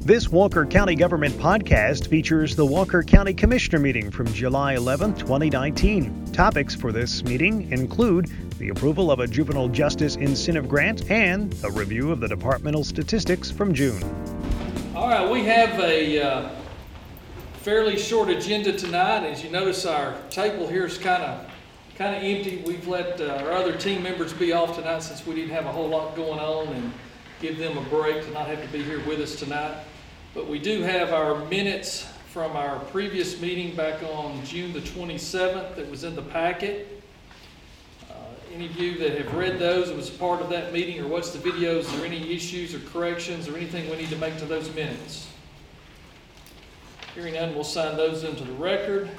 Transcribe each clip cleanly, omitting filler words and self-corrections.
This Walker County Government podcast features the Walker County Commissioner meeting from July 11, 2019. Topics for this meeting include the approval of a juvenile justice incentive grant and a review of the departmental statistics from June. All right, we have a fairly short agenda tonight. As you notice, our table here is kind of empty. We've let our other team members be off tonight since we didn't have a whole lot going on and give them a break to not have to be here with us tonight. But we do have our minutes from our previous meeting back on June the 27th that was in the packet. Any of you that have read those and was part of that meeting or watched the videos, are there any issues or corrections or anything we need to make to those minutes? Hearing none, we'll sign those into the record.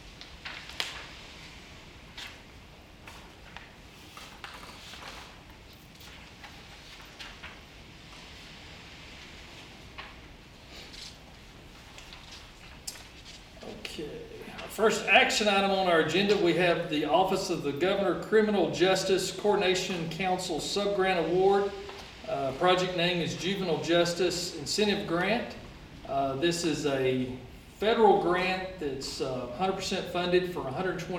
First action item on our agenda, we have the Office of the Governor Criminal Justice Coordination Council Subgrant Award. Project name is Juvenile Justice Incentive Grant. This is a federal grant that's 100% funded for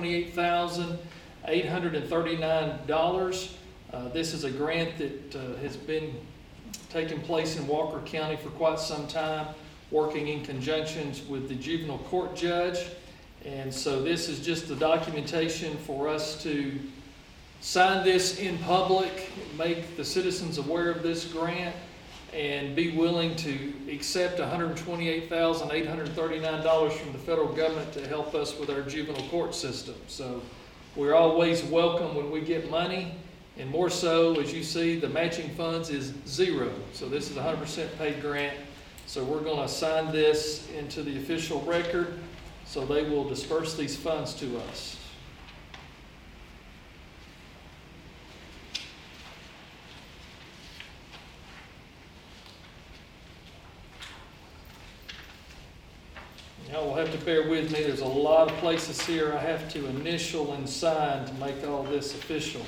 $128,839. This is a grant that has been taking place in Walker County for quite some time, working in conjunction with the juvenile court judge. And so this is just the documentation for us to sign this in public, make the citizens aware of this grant, and be willing to accept $128,839 from the federal government to help us with our juvenile court system. So we're always welcome when we get money, and more so, as you see, the matching funds is zero. So this is a 100% paid grant. So we're going to sign this into the official record, so they will disperse these funds to us. Y'all will have to bear with me. There's a lot of places here I have to initial and sign to make all this official.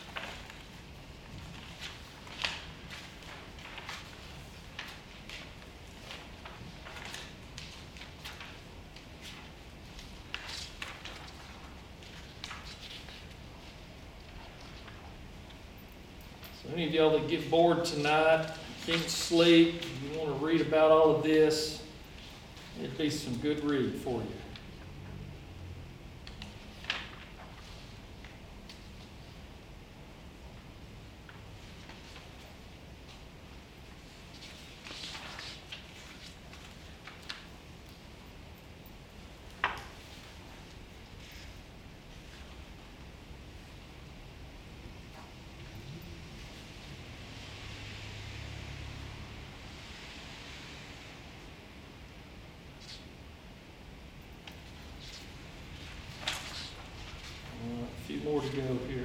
Any of y'all that get bored tonight, can't sleep, you want to read about all of this, it'd be some good read for you. A few more to go here.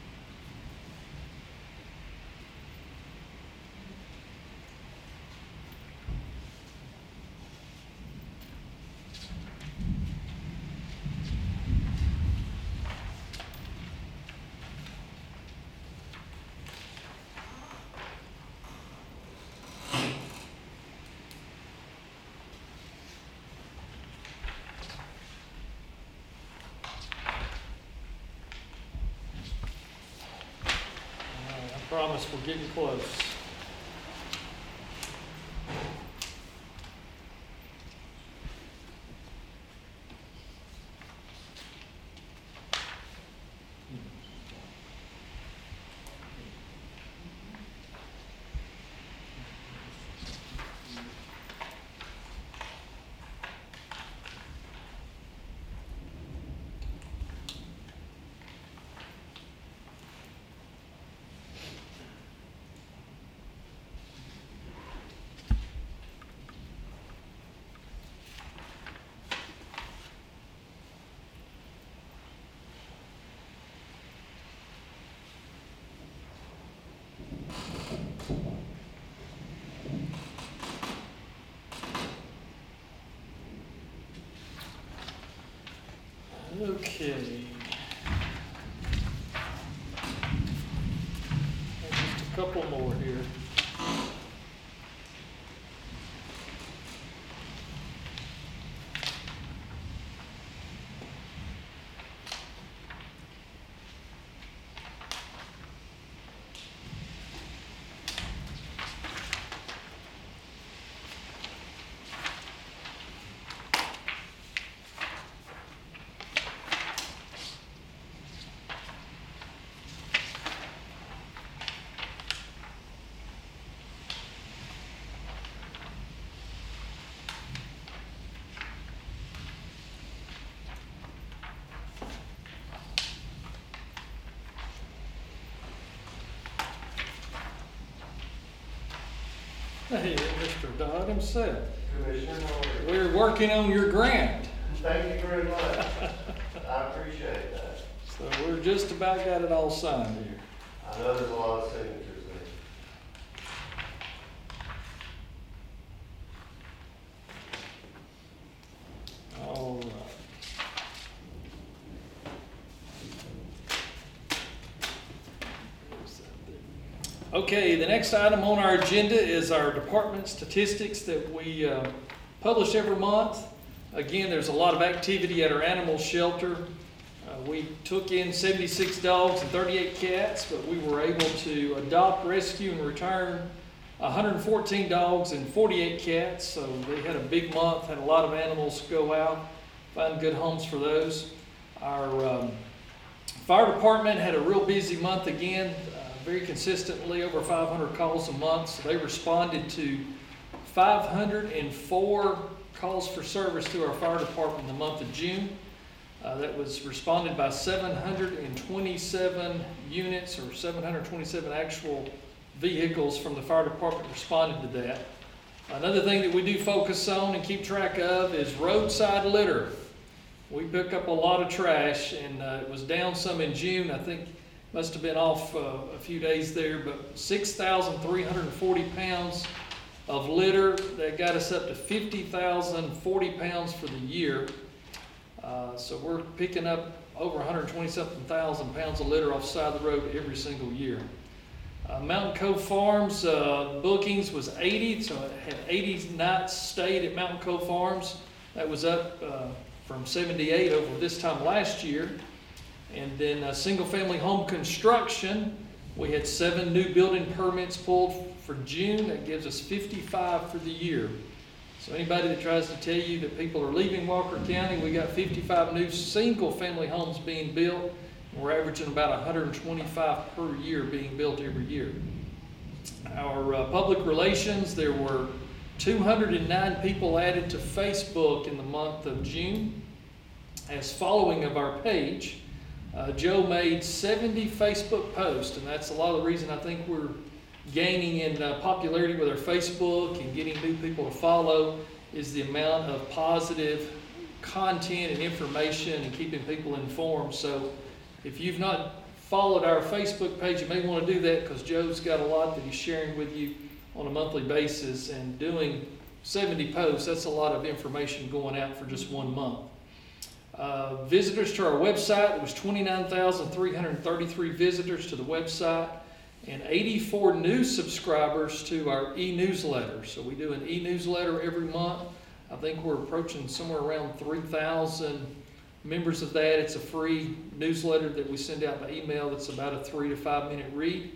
I promise we're getting close. Okay. Just a couple more here. Hey, Mr. Dodd himself. Commissioner, We're working on your grant, thank you very much. I appreciate that. so we're just about got it all signed here. I know there's a lot of signatures there. All right. Okay, the next item on our agenda is our department statistics that we publish every month. Again, there's a lot of activity at our animal shelter. We took in 76 dogs and 38 cats, but we were able to adopt, rescue, and return 114 dogs and 48 cats. So they had a big month, had a lot of animals go out, find good homes for those. Our fire department had a real busy month again. Very consistently, over 500 calls a month. So they responded to 504 calls for service to our fire department in the month of June. That was responded by 727 units, or 727 actual vehicles from the fire department responded to that. Another thing that we do focus on and keep track of is roadside litter. We pick up a lot of trash, and it was down some in June. I think must have been off a few days there, but 6,340 pounds of litter. That got us up to 50,040 pounds for the year. So we're picking up over 120-something thousand pounds of litter off the side of the road every single year. Mountain Cove Farms bookings was 80, so it had 80 nights stayed at Mountain Cove Farms. That was up from 78 over this time last year. And then single-family home construction, we had 7 new building permits pulled for June. That gives us 55 for the year. So anybody that tries to tell you that people are leaving Walker County, we got 55 new single-family homes being built. And we're averaging about 125 per year being built every year. Our public relations, there were 209 people added to Facebook in the month of June as following of our page. Joe made 70 Facebook posts, and that's a lot of the reason I think we're gaining in popularity with our Facebook and getting new people to follow, is the amount of positive content and information and keeping people informed. So if you've not followed our Facebook page, you may want to do that, because Joe's got a lot that he's sharing with you on a monthly basis, and doing 70 posts, that's a lot of information going out for just 1 month. Visitors to our website, there was 29,333 visitors to the website, and 84 new subscribers to our e-newsletter. So we do an e-newsletter every month. I think we're approaching somewhere around 3,000 members of that. It's a free newsletter that we send out by email that's about a 3 to 5 minute read.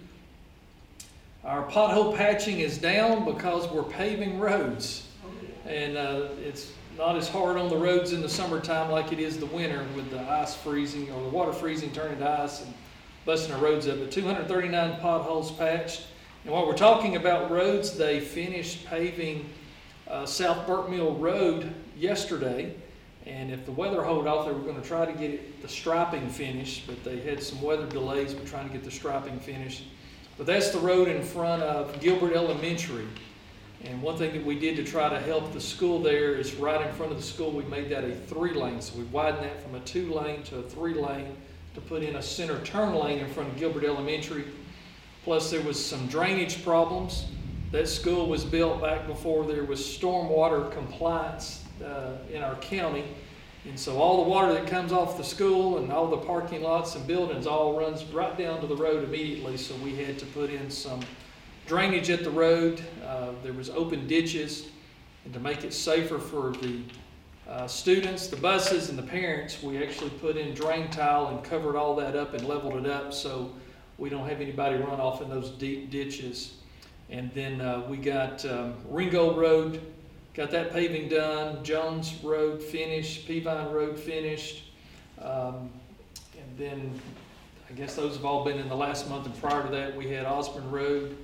Our pothole patching is down because we're paving roads, and it's not as hard on the roads in the summertime like it is the winter, with the ice freezing, or the water freezing turning to ice and busting our roads up. But 239 potholes patched. And while we're talking about roads, they finished paving South Burke Mill Road yesterday. And if the weather hold off, they were going to try to get the striping finished, but they had some weather delays with trying to get the striping finished. But that's the road in front of Gilbert Elementary. And one thing that we did to try to help the school there is, right in front of the school, we made that a 3-lane. So we widened that from a 2-lane to a 3-lane to put in a center turn lane in front of Gilbert Elementary. Plus there was some drainage problems. That school was built back before there was stormwater compliance in our county. And so all the water that comes off the school and all the parking lots and buildings all runs right down to the road immediately. So we had to put in some drainage at the road. There was open ditches, and to make it safer for the students, the buses, and the parents, we actually put in drain tile and covered all that up and leveled it up so we don't have anybody run off in those deep ditches. And then we got Ringgold Road, got that paving done, Jones Road finished, Peavine Road finished, and then I guess those have all been in the last month. And prior to that, we had Osborne Road.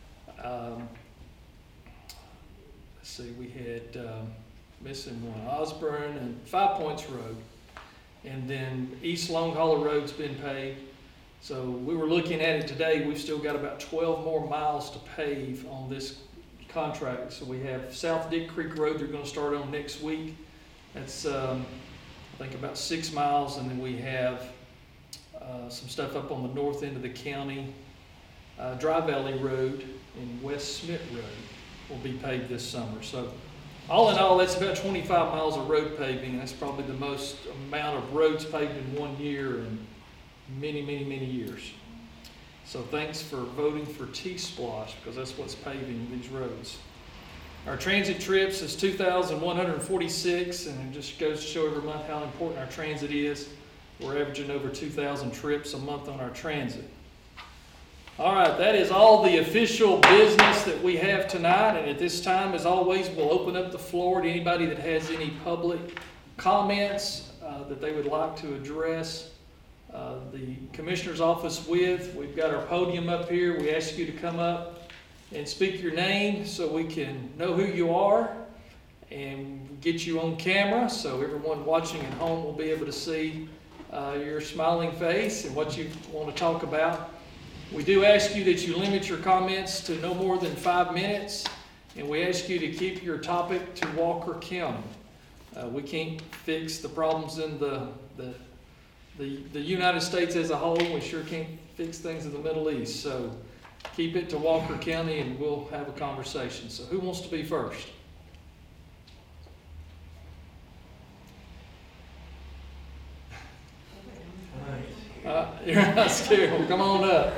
Let's see, we had missing one, Osborne and 5 Points Road. And then East Long Hollow Road's been paved. So we were looking at it today. We've still got about 12 more miles to pave on this contracts. So we have South Dick Creek Road they're going to start on next week. That's, I think, about 6 miles. And then we have some stuff up on the north end of the county. Dry Valley Road and West Smith Road will be paved this summer. So all in all, that's about 25 miles of road paving. That's probably the most amount of roads paved in 1 year in many, many, many years. So thanks for voting for T-Splosh, because that's what's paving these roads. Our transit trips is 2,146, and it just goes to show every month how important our transit is. We're averaging over 2,000 trips a month on our transit. All right, that is all the official business that we have tonight, and at this time, as always, we'll open up the floor to anybody that has any public comments that they would like to address the Commissioner's office with. We've got our podium up here. We ask you to come up and speak your name so we can know who you are and get you on camera so everyone watching at home will be able to see your smiling face and what you want to talk about. We do ask you that you limit your comments to no more than 5 minutes, and we ask you to keep your topic to Walker County. We can't fix the problems in the United States as a whole. We sure can't fix things in the Middle East. So keep it to Walker County and we'll have a conversation. So who wants to be first? You're not scared. Well, come on up.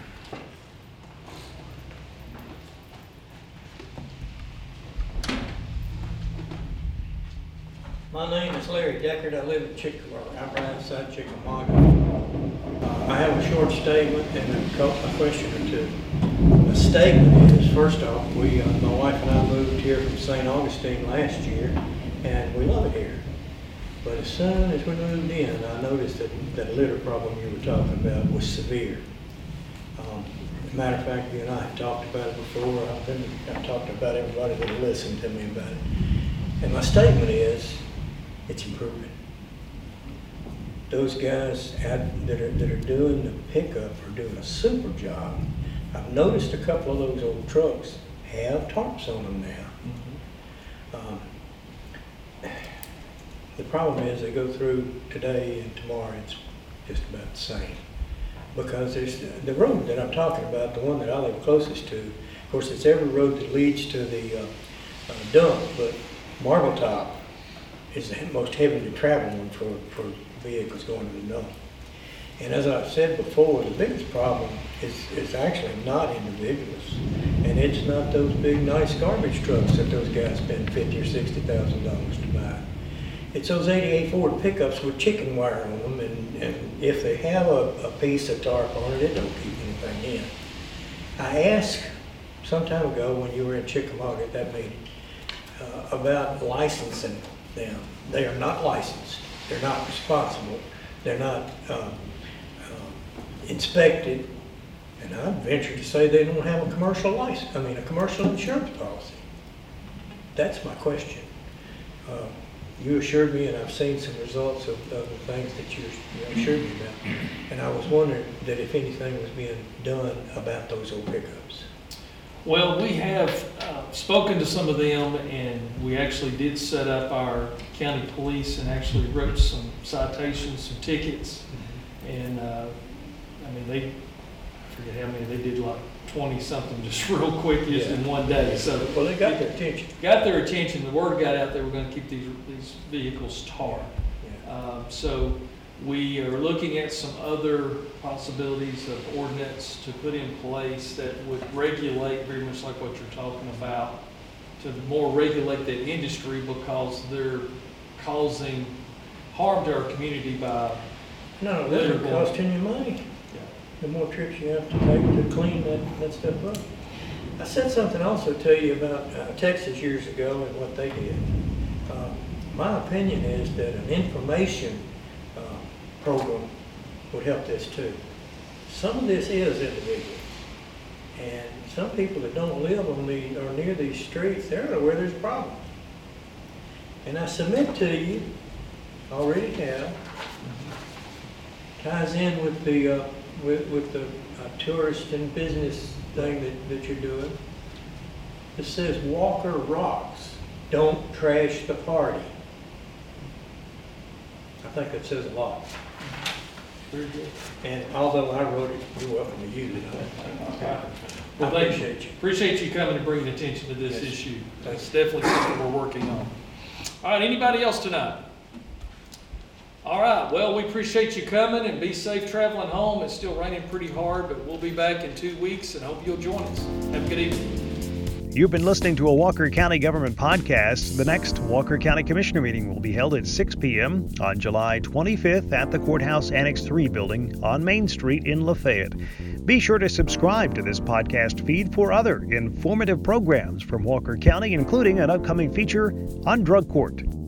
My name is Larry Deckard. I live in Chickamauga. I'm right outside Chickamauga. I have a short statement and a question or two. The statement is, first off, my wife and I moved here from St. Augustine last year, and we love it here. But as soon as we moved in, I noticed that litter problem you were talking about was severe. As a matter of fact, you and I have talked about it before. I've talked about everybody that listened to me about it. And my statement is, it's improving. Those guys that are doing the pickup are doing a super job. I've noticed a couple of those old trucks have tarps on them now. Mm-hmm. The problem is they go through today and tomorrow, it's just about the same. Because there's the road that I'm talking about, the one that I live closest to, of course it's every road that leads to the dump, but Marble Top is the most heavily traveled one for vehicles going to the dump. And as I've said before, the biggest problem is actually not individuals, and it's not those big nice garbage trucks that those guys spend $50,000 or $60,000 to buy. It's those 88 Ford pickups with chicken wire on them, and if they have a piece of tarp on it, it don't keep anything in. I asked some time ago when you were in Chickamauga at that meeting about licensing them. They are not licensed. They're not responsible. They're not inspected. And I'd venture to say they don't have a commercial license. A commercial insurance policy. That's my question. You assured me, and I've seen some results of the things that you assured me about. And I was wondering that if anything was being done about those old pickups. Well, we have spoken to some of them, and we actually did set up our county police and actually wrote some citations, some tickets. And I forget how many, they did like 20-something just real quick just in one day. So well, they got their attention. Got their attention. The word got out they were going to keep these vehicles tarred. Yeah. So we are looking at some other possibilities of ordinance to put in place that would regulate very much like what you're talking about, to more regulate that industry because they're causing harm to our community by No, they're costing you money. The more trips you have to take to clean that stuff up. I said something also to you about Texas years ago and what they did. My opinion is that an information program would help this too. Some of this is individual. And some people that don't live on or near these streets, they're aware there's a problem. And I submit to you, already have, ties in with the tourist and business thing that you're doing. It says Walker Rocks, don't trash the party. I think that says a lot. Very good. And although I wrote it, you're welcome to use it. I Well, thank appreciate you. Appreciate you coming and bringing attention to this Yes. issue. That's definitely something we're working on. All right, anybody else tonight? All right, well, we appreciate you coming and be safe traveling home. It's still raining pretty hard, but we'll be back in 2 weeks and hope you'll join us. Have a good evening. You've been listening to a Walker County Government podcast. The next Walker County Commissioner meeting will be held at 6 p.m. on July 25th at the Courthouse Annex 3 building on Main Street in Lafayette. Be sure to subscribe to this podcast feed for other informative programs from Walker County, including an upcoming feature on drug court.